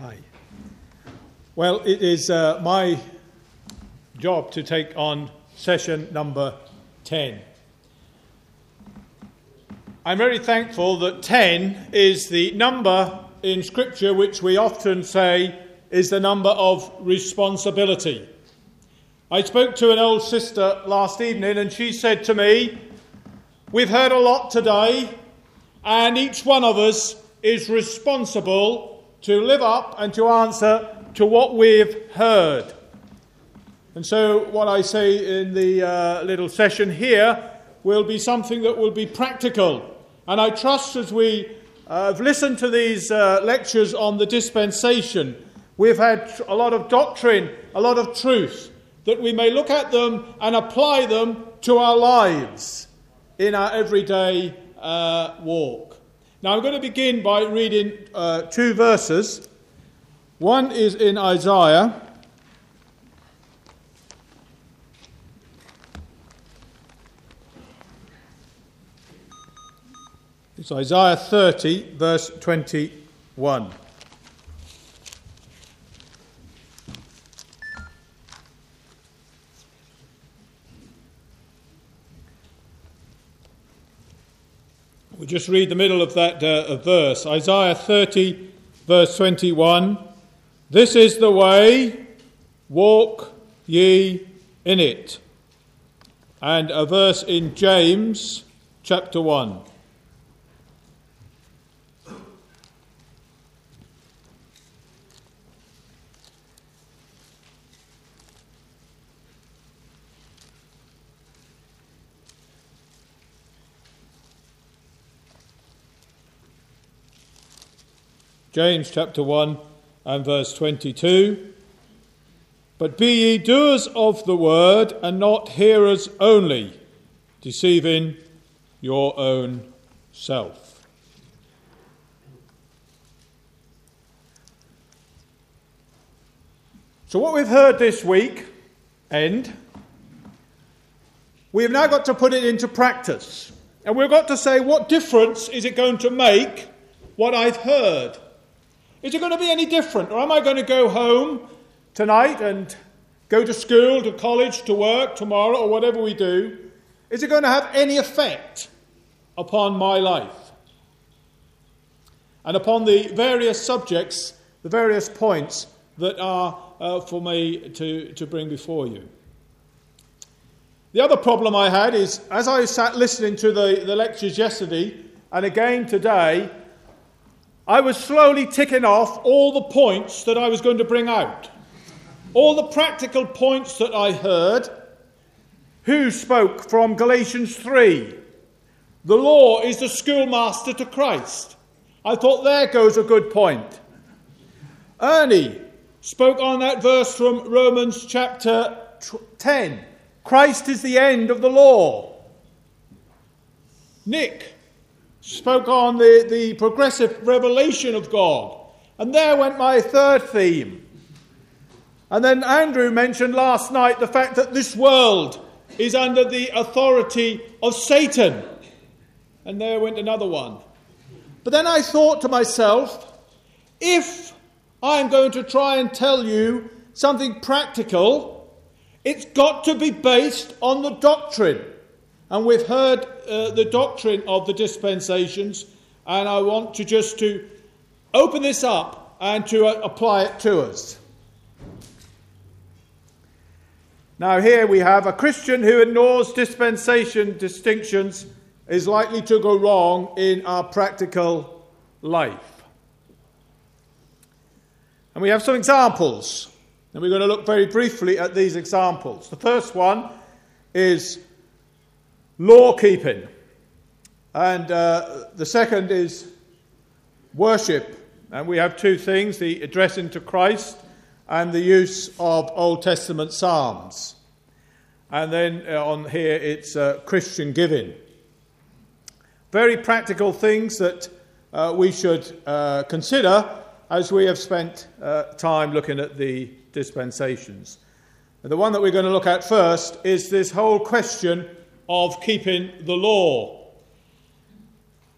Hi. Well, it is my job to take on session number 10. I'm very thankful that 10 is the number in Scripture which we often say is the number of responsibility. I spoke to an old sister last evening and she said to me, "We've heard a lot today and each one of us is responsible to live up and to answer to what we've heard." And so what I say in the little session here will be something that will be practical. And I trust as we have listened to these lectures on the dispensation, we've had a lot of doctrine, a lot of truth, that we may look at them and apply them to our lives in our everyday walk. Now I'm going to begin by reading two verses. One is in Isaiah. It's Isaiah 30, verse 21. We'll just read the middle of that verse. Isaiah 30, verse 21. "This is the way, walk ye in it." And a verse in James, chapter 1. James chapter 1 and verse 22. "But be ye doers of the word, and not hearers only, deceiving your own self." So what we've heard this week, we've now got to put it into practice. And we've got to say, what difference is it going to make, what I've heard? Is it going to be any different? Or am I going to go home tonight and go to school, to college, to work tomorrow, or whatever we do? Is it going to have any effect upon my life? And upon the various subjects, the various points that are for me to bring before you. The other problem I had is, as I sat listening to the lectures yesterday, and again today, I was slowly ticking off all the points that I was going to bring out. All the practical points that I heard. Who spoke from Galatians 3? The law is the schoolmaster to Christ. I thought there goes a good point. Ernie spoke on that verse from Romans chapter 10. Christ is the end of the law. Nick spoke on the progressive revelation of God. And there went my third theme. And then Andrew mentioned last night the fact that this world is under the authority of Satan. And there went another one. But then I thought to myself, if I'm going to try and tell you something practical, it's got to be based on the doctrine. And we've heard the doctrine of the dispensations, and I want to open this up and to apply it to us. Now here we have a Christian who ignores dispensation distinctions is likely to go wrong in our practical life. And we have some examples, and we're going to look very briefly at these examples. The first one is law keeping, and the second is worship. And we have two things: the addressing to Christ and the use of Old Testament psalms. And then on here it's Christian giving. Very practical things that we should consider as we have spent time looking at the dispensations. And the one that we're going to look at first is this whole question of keeping the law.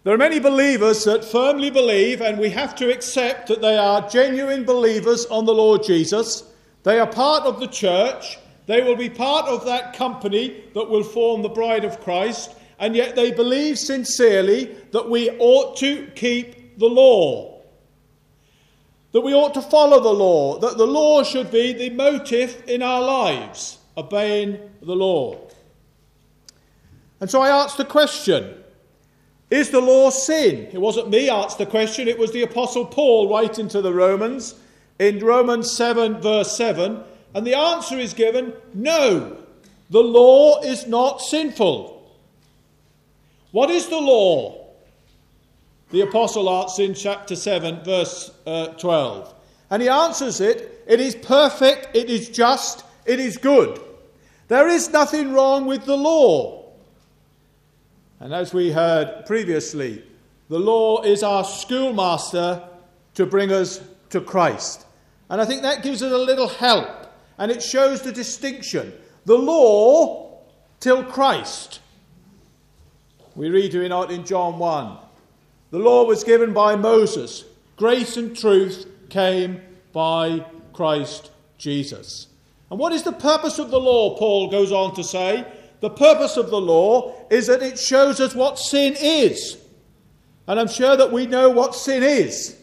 There are many believers that firmly believe, and we have to accept that they are genuine believers on the Lord Jesus. They are part of the church. They will be part of that company that will form the bride of Christ. And yet they believe sincerely that we ought to keep the law. That we ought to follow the law. That the law should be the motive in our lives. Obeying the law. And so I asked the question, is the law sin? It wasn't me who asked the question, it was the Apostle Paul writing to the Romans in Romans 7 verse 7. And the answer is given, no, the law is not sinful. What is the law? The Apostle asks in chapter 7 verse 12. And he answers it is perfect, it is just, it is good. There is nothing wrong with the law. And as we heard previously, the law is our schoolmaster to bring us to Christ. And I think that gives us a little help. And it shows the distinction. The law till Christ. We read, do we not, in John 1. The law was given by Moses. Grace and truth came by Christ Jesus. And what is the purpose of the law, Paul goes on to say? The purpose of the law is that it shows us what sin is. And I'm sure that we know what sin is.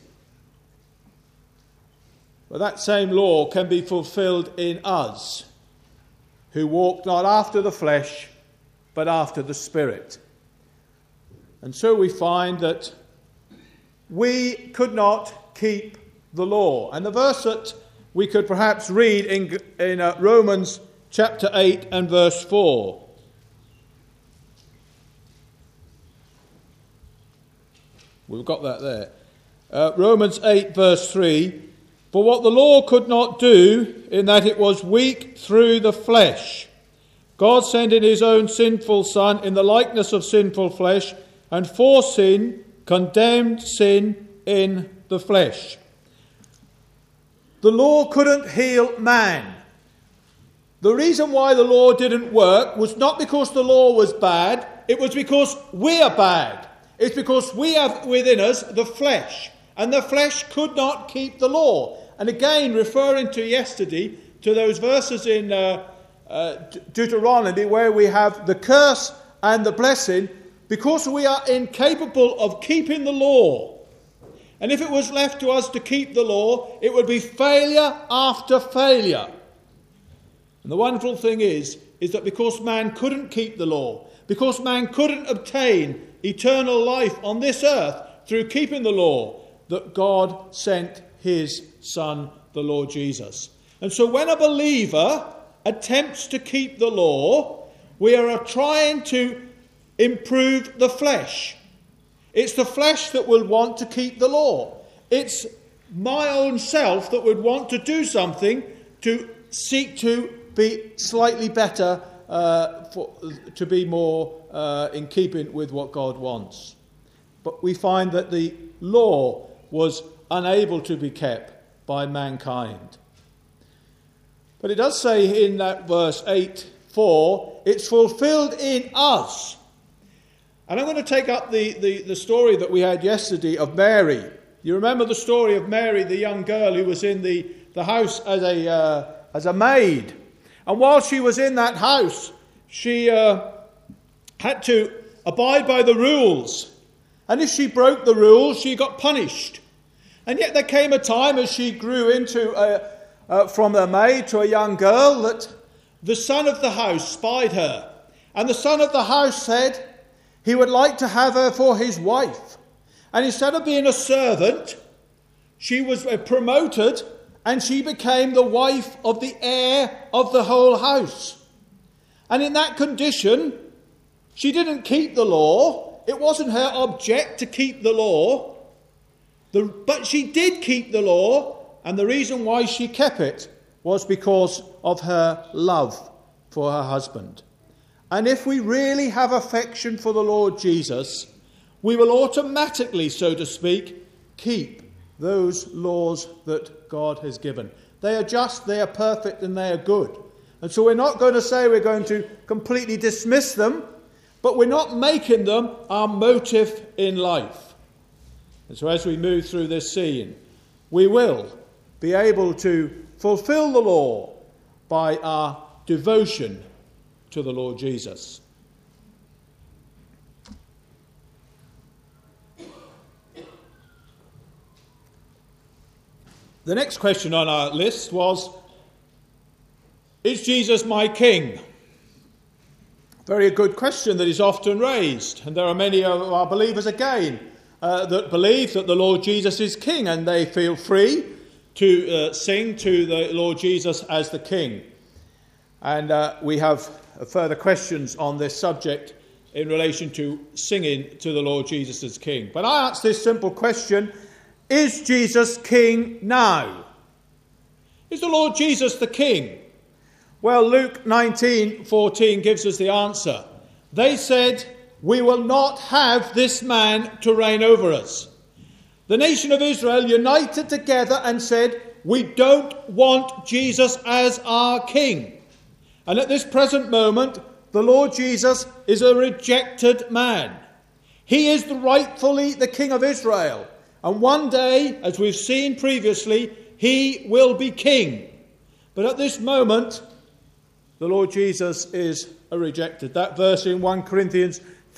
But that same law can be fulfilled in us, who walk not after the flesh, but after the Spirit. And so we find that we could not keep the law. And the verse that we could perhaps read in Romans chapter 8 and verse 4. We've got that there. Romans 8 verse 3. For what the law could not do, in that it was weak through the flesh, God sent in his own sinful Son in the likeness of sinful flesh, and for sin condemned sin in the flesh. The law couldn't heal man. The reason why the law didn't work was not because the law was bad, it was because we are bad. It's because we have within us the flesh, and the flesh could not keep the law. And again, referring to yesterday, to those verses in Deuteronomy where we have the curse and the blessing, because we are incapable of keeping the law. And if it was left to us to keep the law, it would be failure after failure. And the wonderful thing is that because man couldn't keep the law, because man couldn't obtain eternal life on this earth through keeping the law, that God sent his Son, the Lord Jesus. And so when a believer attempts to keep the law, we are trying to improve the flesh. It's the flesh that will want to keep the law. It's my own self that would want to do something to seek to be slightly better, to be more in keeping with what God wants. But we find that the law was unable to be kept by mankind. But it does say in that verse 8:4, it's fulfilled in us. And I'm going to take up the story that we had yesterday of Mary. You remember the story of Mary, the young girl who was in the house as a maid. And while she was in that house, she had to abide by the rules. And if she broke the rules, she got punished. And yet there came a time as she grew into from a maid to a young girl that the son of the house spied her. And the son of the house said he would like to have her for his wife. And instead of being a servant, she was promoted and she became the wife of the heir of the whole house. And in that condition, she didn't keep the law. It wasn't her object to keep the law. But she did keep the law, and the reason why she kept it was because of her love for her husband. And if we really have affection for the Lord Jesus, we will automatically, so to speak, keep those laws that God has given. They are just, they are perfect, and they are good. And so we're not going to say we're going to completely dismiss them, but we're not making them our motive in life. And so as we move through this scene, we will be able to fulfill the law by our devotion to the Lord Jesus. The next question on our list was, is Jesus my king? Very good question that is often raised. And there are many of our believers again that believe that the Lord Jesus is king, and they feel free to sing to the Lord Jesus as the king. And we have further questions on this subject in relation to singing to the Lord Jesus as king. But I ask this simple question: is Jesus king now? Is the Lord Jesus the king? Well, Luke 19:14 gives us the answer. They said, "We will not have this man to reign over us." The nation of Israel united together and said, "We don't want Jesus as our king." And at this present moment, the Lord Jesus is a rejected man. He is rightfully the King of Israel. And one day, as we've seen previously, he will be king. But at this moment, the Lord Jesus is a rejected. That verse in 1 Corinthians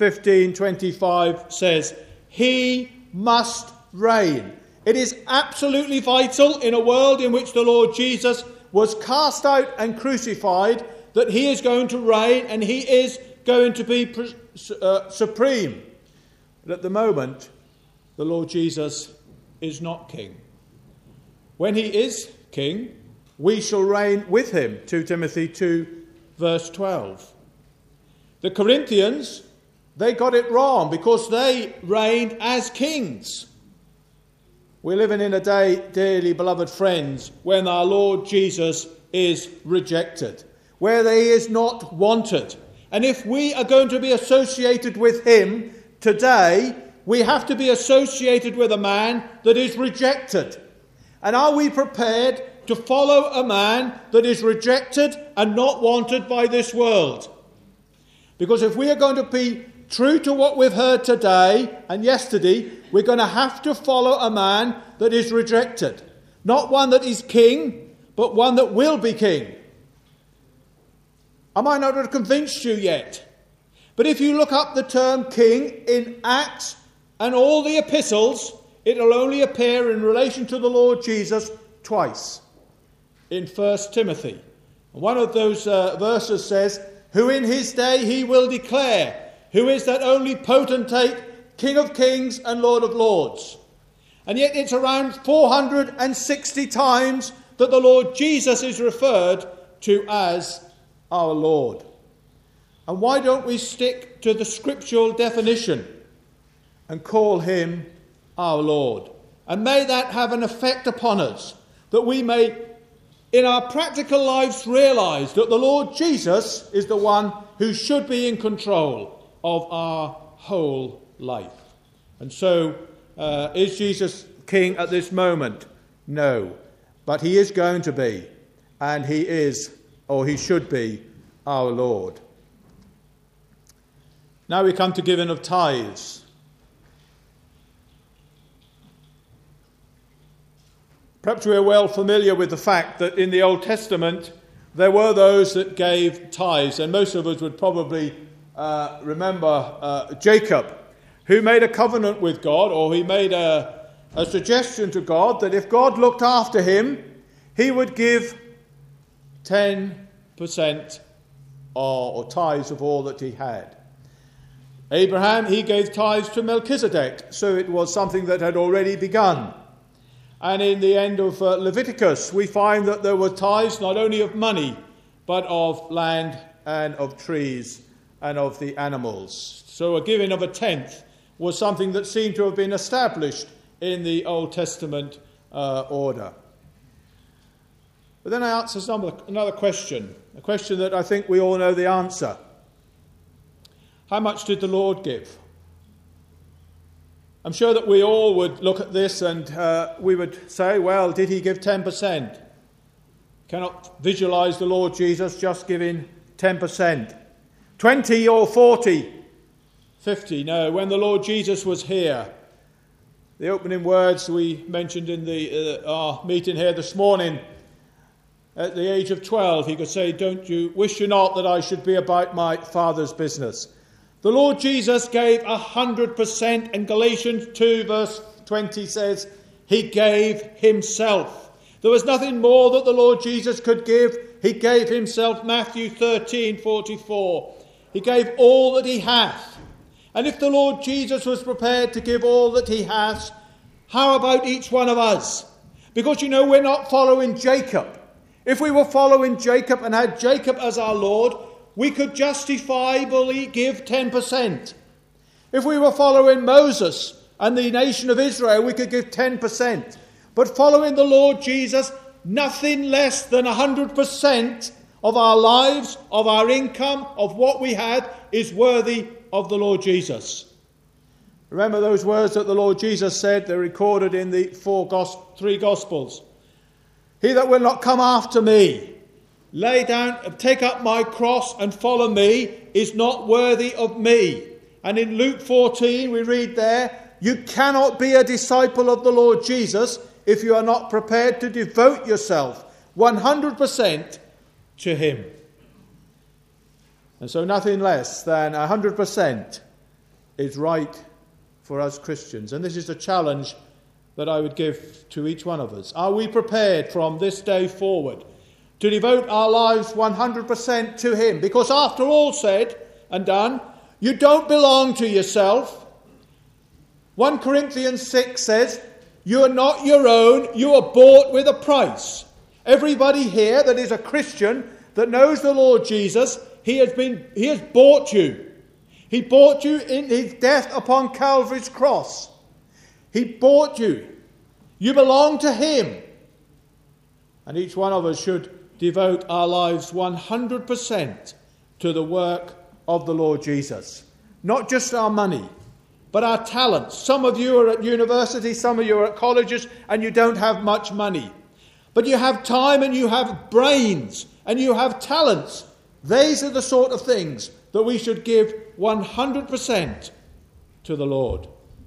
15:25 says, "He must reign." It is absolutely vital in a world in which the Lord Jesus was cast out and crucified that he is going to reign and he is going to be supreme. But at the moment, the Lord Jesus is not king. When he is king, we shall reign with him. 2 Timothy 2 verse 12. The Corinthians, they got it wrong because they reigned as kings. We're living in a day, dearly beloved friends, when our Lord Jesus is rejected, where he is not wanted. And if we are going to be associated with him today, we have to be associated with a man that is rejected. And are we prepared to follow a man that is rejected and not wanted by this world? Because if we are going to be true to what we've heard today and yesterday, we're going to have to follow a man that is rejected. Not one that is king, but one that will be king. I might not have convinced you yet, but if you look up the term king in Acts and all the epistles, it will only appear in relation to the Lord Jesus twice. In 1 Timothy. One of those verses says, "Who in his day he will declare, who is that only potentate, King of kings and Lord of lords." And yet it's around 460 times that the Lord Jesus is referred to as our Lord. And why don't we stick to the scriptural definition and call him our Lord? And may that have an effect upon us, that we may, in our practical lives, realise that the Lord Jesus is the one who should be in control of our whole life. And so, is Jesus king at this moment? No. But he is going to be, and he is, or he should be, our Lord. Now we come to giving of tithes. Perhaps we are well familiar with the fact that in the Old Testament there were those that gave tithes, and most of us would probably remember Jacob, who made a covenant with God, or he made a suggestion to God that if God looked after him, he would give 10% or tithes of all that he had. Abraham, he gave tithes to Melchizedek, so it was something that had already begun. And in the end of Leviticus, we find that there were tithes not only of money, but of land and of trees and of the animals. So a giving of a tenth was something that seemed to have been established in the Old Testament order. But then I asked another question, a question that I think we all know the answer. How much did the Lord give? I'm sure that we all would look at this and we would say, well, did he give 10%? Cannot visualize the Lord Jesus just giving 10%. 20 or 40 50. No, when the Lord Jesus was here, the opening words we mentioned in our meeting here this morning, at the age of 12, he could say, wish you not that I should be about my Father's business. The Lord Jesus gave 100%, and Galatians 2 verse 20 says, he gave himself. There was nothing more that the Lord Jesus could give. He gave himself. Matthew 13:44. He gave all that he hath. And if the Lord Jesus was prepared to give all that he has, how about each one of us? Because, we're not following Jacob. If we were following Jacob and had Jacob as our Lord, we could justifiably give 10%. If we were following Moses and the nation of Israel, we could give 10%. But following the Lord Jesus, nothing less than 100% of our lives, of our income, of what we had, is worthy of the Lord Jesus. Remember those words that the Lord Jesus said, they're recorded in the three Gospels. He that will not come after me, lay down, take up my cross and follow me, is not worthy of me. And in Luke 14 we read there, you cannot be a disciple of the Lord Jesus if you are not prepared to devote yourself 100% to him. And so nothing less than 100% is right for us Christians. And this is a challenge that I would give to each one of us. Are we prepared from this day forward to devote our lives 100% to him? Because after all said and done, you don't belong to yourself. 1 Corinthians 6 says, you are not your own, you are bought with a price. Everybody here that is a Christian, that knows the Lord Jesus, he has bought you. He bought you in his death upon Calvary's cross. He bought you. You belong to him. And each one of us should devote our lives 100% to the work of the Lord Jesus. Not just our money, but our talents. Some of you are at university, some of you are at colleges, and you don't have much money. But you have time and you have brains and you have talents. These are the sort of things that we should give 100% to the Lord.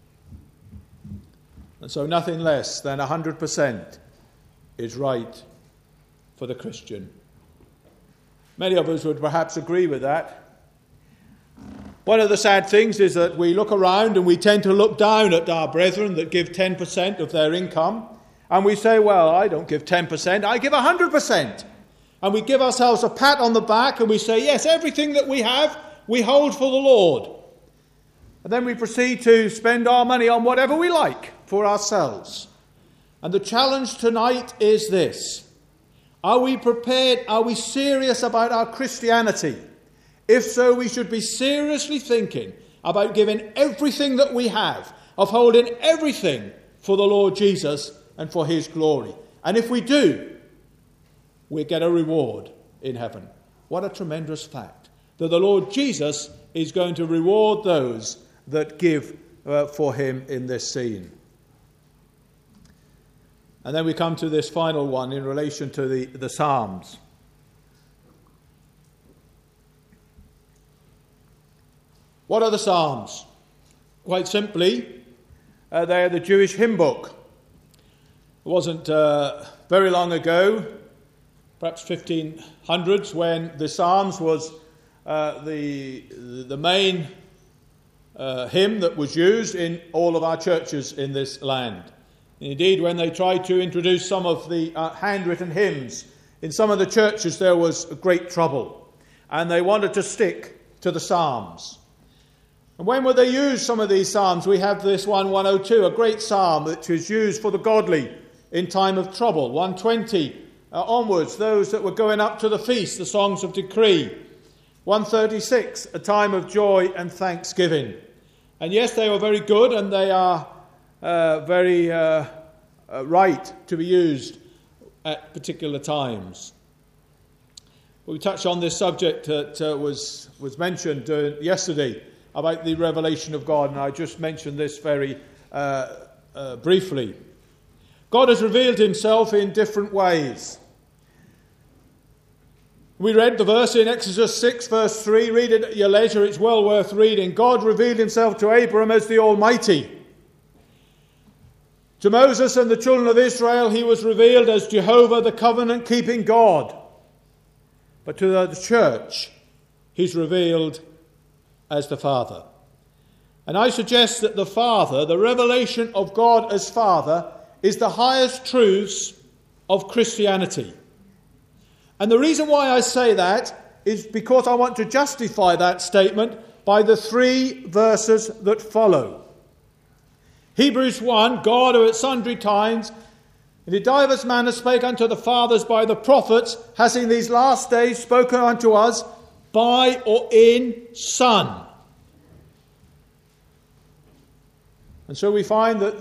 And so nothing less than 100% is right for the Christian. Many of us would perhaps agree with that. One of the sad things is that we look around and we tend to look down at our brethren that give 10% of their income. And we say, well, I don't give 10%, I give 100%. And we give ourselves a pat on the back and we say, yes, everything that we have, we hold for the Lord. And then we proceed to spend our money on whatever we like for ourselves. And the challenge tonight is this. Are we prepared? Are we serious about our Christianity? If so, we should be seriously thinking about giving everything that we have, of holding everything for the Lord Jesus and for his glory. And if we do, we get a reward in heaven. What a tremendous fact, that the Lord Jesus is going to reward those that give for him in this scene. And then we come to this final one in relation to the Psalms. What are the Psalms? Quite simply, they are the Jewish hymn book. It wasn't very long ago, perhaps 1500s, when the Psalms was the main hymn that was used in all of our churches in this land. Indeed, when they tried to introduce some of the handwritten hymns, in some of the churches there was great trouble, and they wanted to stick to the Psalms. And when would they use some of these psalms? We have this one, 102, a great psalm which is used for the godly in time of trouble. 120 onwards, those that were going up to the feast, the songs of decree. 136, a time of joy and thanksgiving. And yes, they were very good, and they are very right to be used at particular times. We touched on this subject that was mentioned yesterday, about the revelation of God, and I just mentioned this very briefly. God has revealed himself in different ways. We read the verse in Exodus 6 verse 3. Read it at your leisure. It's well worth reading. God revealed himself to Abram as the Almighty. To Moses and the children of Israel, he was revealed as Jehovah, the covenant-keeping God. But to the church, he's revealed as the Father. And I suggest that the Father, the revelation of God as Father, is the highest truths of Christianity. And the reason why I say that is because I want to justify that statement by the 3 verses that follow. Hebrews 1, God who at sundry times and in divers manners spake unto the fathers by the prophets, has in these last days spoken unto us by or in Son. And so we find that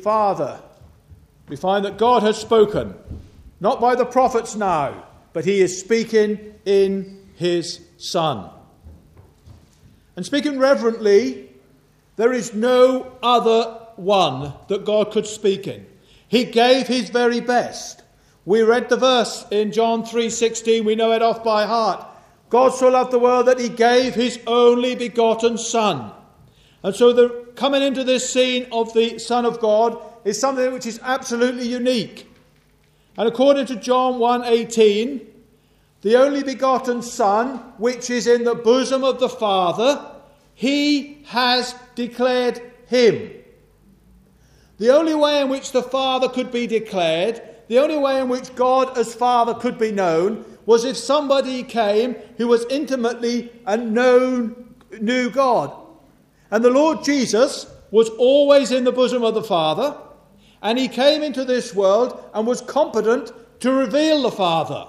we find that God has spoken, not by the prophets now, but he is speaking in his Son. And speaking reverently, there is no other one that God could speak in. He gave his very best. We read the verse in John 3:16, we know it off by heart. God so loved the world that he gave his only begotten Son. And so the coming into this scene of the Son of God is something which is absolutely unique. And according to John 1:18, the only begotten Son, which is in the bosom of the Father, he has declared him. The only way in which the Father could be declared, the only way in which God as Father could be known, was if somebody came who was intimately and knew God. And the Lord Jesus was always in the bosom of the Father, and he came into this world and was competent to reveal the Father.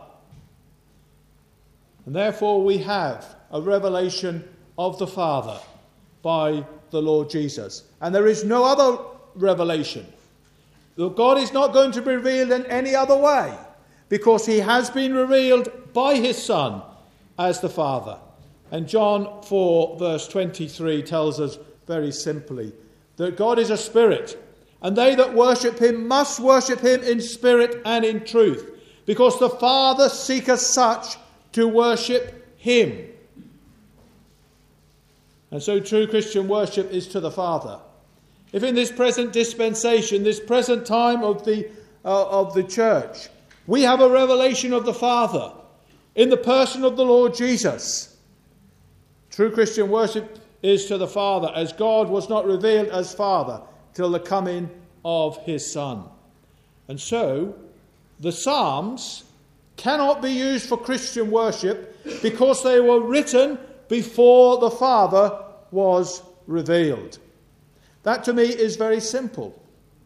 And therefore we have a revelation of the Father by the Lord Jesus. And there is no other revelation. God is not going to be revealed in any other way, because he has been revealed by his Son as the Father. And John 4 verse 23 tells us very simply that God is a spirit, and they that worship him must worship him in spirit and in truth, because the Father seeketh such to worship him. And so true Christian worship is to the Father. If in this present dispensation, this present time of the church, we have a revelation of the Father in the person of the Lord Jesus, true Christian worship is to the Father, as God was not revealed as Father till the coming of his Son. And so the Psalms cannot be used for Christian worship because they were written before the Father was revealed. That to me is very simple.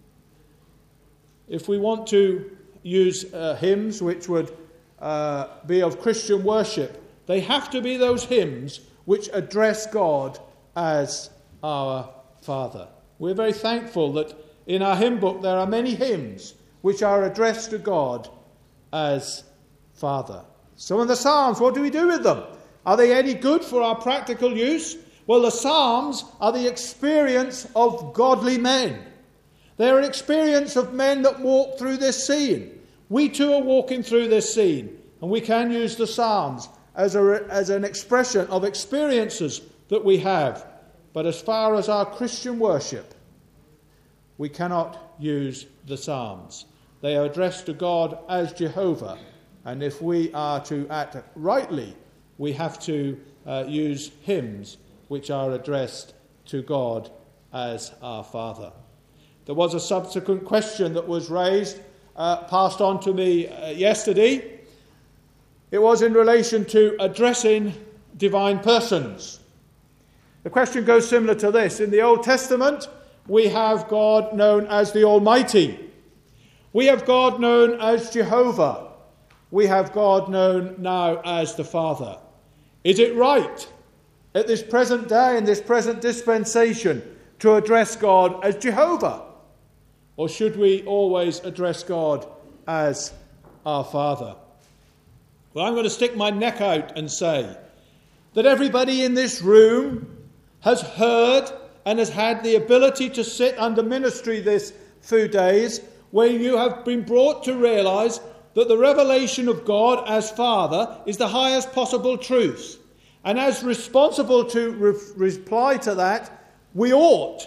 If we want to use hymns which would be of Christian worship, they have to be those hymns which address God as our Father. We're very thankful that in our hymn book there are many hymns which are addressed to God as Father. Some of the Psalms, what do we do with them? Are they any good for our practical use? Well, the Psalms are the experience of godly men. They're an experience of men that walk through this scene. We too are walking through this scene, and we can use the Psalms as an expression of experiences that we have. But as far as our Christian worship, we cannot use the Psalms. They are addressed to God as Jehovah, and if we are to act rightly, we have to use hymns which are addressed to God as our Father. There was a subsequent question that was raised, passed on to me yesterday. It was in relation to addressing divine persons. The question goes similar to this. In the Old Testament, we have God known as the Almighty. We have God known as Jehovah. We have God known now as the Father. Is it right at this present day, in this present dispensation, to address God as Jehovah? Or should we always address God as our Father? Well, I'm going to stick my neck out and say that everybody in this room has heard and has had the ability to sit under ministry this few days, where you have been brought to realise that the revelation of God as Father is the highest possible truth. And as responsible to reply to that, we ought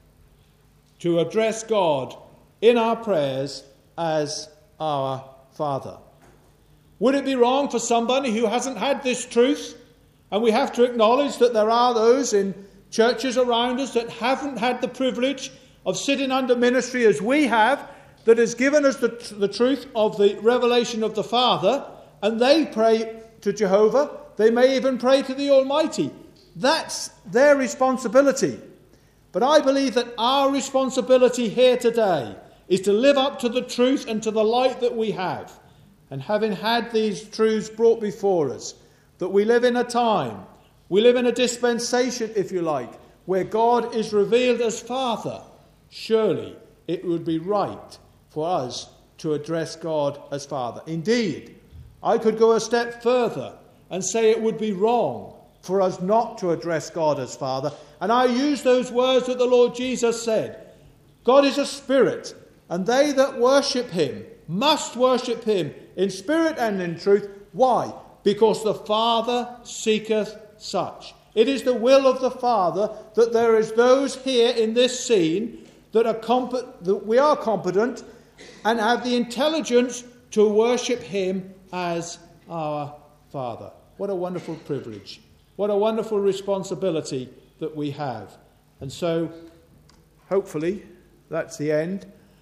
to address God in our prayers as our Father. Would it be wrong for somebody who hasn't had this truth? And we have to acknowledge that there are those in churches around us that haven't had the privilege of sitting under ministry as we have, that has given us the truth of the revelation of the Father, and they pray to Jehovah. They may even pray to the Almighty. That's their responsibility. But I believe that our responsibility here today is to live up to the truth and to the light that we have. And having had these truths brought before us, that we live in a time, we live in a dispensation, if you like, where God is revealed as Father, surely it would be right for us to address God as Father. Indeed, I could go a step further and say it would be wrong for us not to address God as Father. And I use those words that the Lord Jesus said. God is a spirit, and they that worship him must worship him in spirit and in truth. Why? Because the Father seeketh such. It is the will of the Father that there is those here in this scene that we are competent and have the intelligence to worship him as our Father. What a wonderful privilege. What a wonderful responsibility that we have. And so, hopefully, that's the end.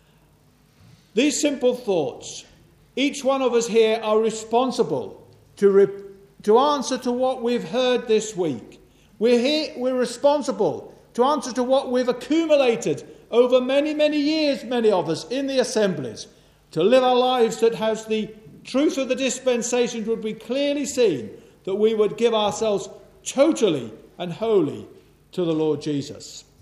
These simple thoughts, each one of us here are responsible to answer to what we've heard this week. We're responsible to answer to what we've accumulated over many, many years, many of us, in the assemblies, to live our lives that has the truth of the dispensation would be clearly seen, that we would give ourselves totally and wholly to the Lord Jesus.